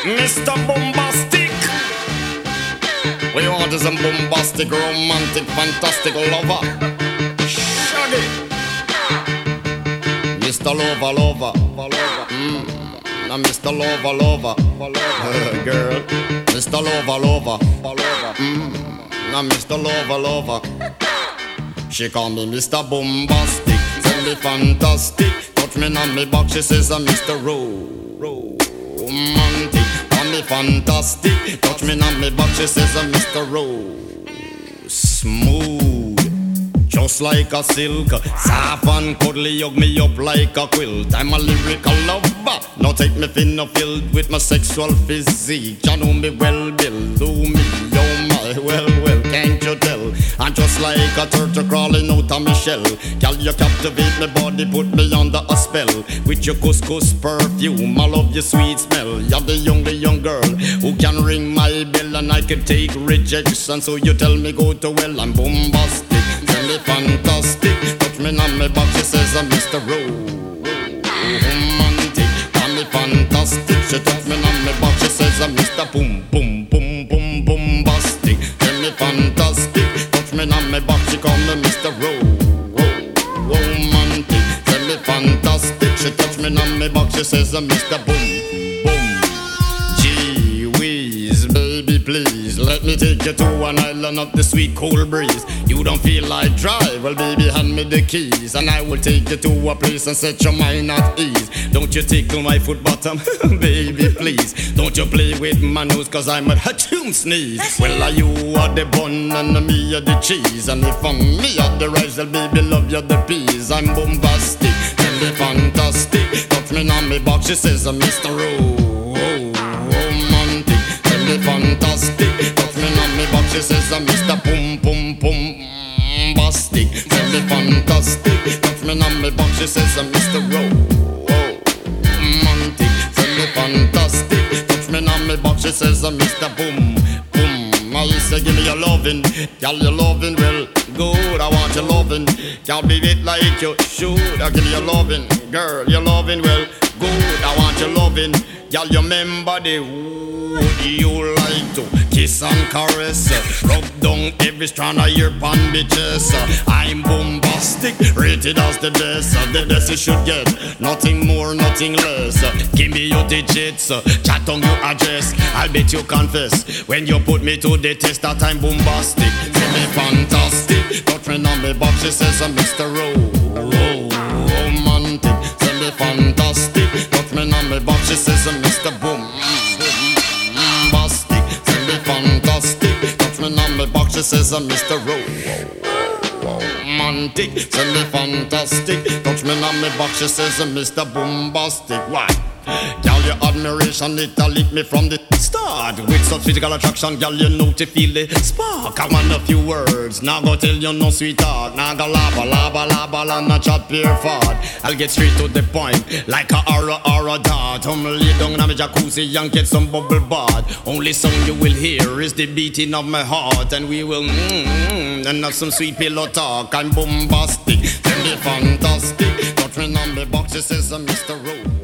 Mr. Bombastic. We want is a bombastic, romantic, fantastic lover. Shaggy. Mr. Lover. Now Mr. Lover. Girl. Mr. Lover. Now Mr. Lover. She call me Mr. Bombastic. Tell me fantastic. Touch me on me back. She says I'm Mr. Romantic. Call me fantastic. Touch me on me back. She says I'm Mr. Smooth. Just like a silk, soft and cuddly, hug me up like a quilt. I'm a lyrical lover. Now take me thin or filled with my sexual physique. You know me well, Bill. Do me, oh my, well, can't you tell? I'm just like a turtle crawling out of my shell. Girl, you captivate my body, put me under a spell. With your couscous perfume, I love your sweet smell. You're the young girl who can ring my bell, and I can take rejection. So you tell me go to well, I'm bombastic. Tell me fantastic. Touch me on my back, she says I'm Mr. Romantic. Tell me fantastic. She touch me on my back, she says I'm Mr. Bombastic. Tell me fantastic. Touch me on my back, she call me Mr. Romantic. Tell me fantastic. She touch me on my back, she says I'm Mr. Boom. Gee whiz, baby please, let me take you to an island of the sweet cool breeze. You don't feel like drive? Well baby, hand me the keys, and I will take you to a place and set your mind at ease. Don't you tickle my foot bottom, baby please. Don't you play with my nose, cause I'm a ha-choom sneeze. Well you are the bun and me are the cheese, and if I'm me are the rice, well baby love you the peas. I'm bombastic, tell me fantastic. Touch me on me box, she says I'm Mr. Romantic. Tell me fantastic. Touch me on me box, she says I'm Mr. Bombastic. Tell me fantastic. Touch me on me box, she says I'm Mr. Romantic. Tell me fantastic. Touch me on me box, she says I'm Mr. Boom. I say give me your lovin', girl, your lovin' well good. I want your lovin', can't be it like you should. I give you your lovin', girl, your lovin' well good. I want your lovin', girl, you remember the wood you like to kiss and caress, rub down every strand of your pan bitches. I'm bombastic, rated as the best you should get, nothing more, nothing less. Give me your digits, chat on your address. I'll bet you confess when you put me to the test that I'm bombastic. Tell me fantastic. Touch me on me box, she says I'm Mr. Romantic. Tell me fantastic. Touch me on me box, she says I'm Mr. Bombastic. Tell me fantastic. Touch me on me box, she says I'm Mr. Romantic. Tell me fantastic. Touch me on me box, she says I'm Mr. Bombastic. Why? Girl, your admiration, it'll lead me from the start. With such physical attraction, girl, you know to feel the spark. I want a few words, now go tell you no sweetheart. Now go laba, and not chat pure fart. I'll get straight to the point, like a aura dart. Lay down in my jacuzzi and get some bubble bath. Only song you will hear is the beating of my heart. And we will and have some sweet pillow talk. I'm bombastic, tell me fantastic. Touch me on the box, she says I'm Mr. Rowe.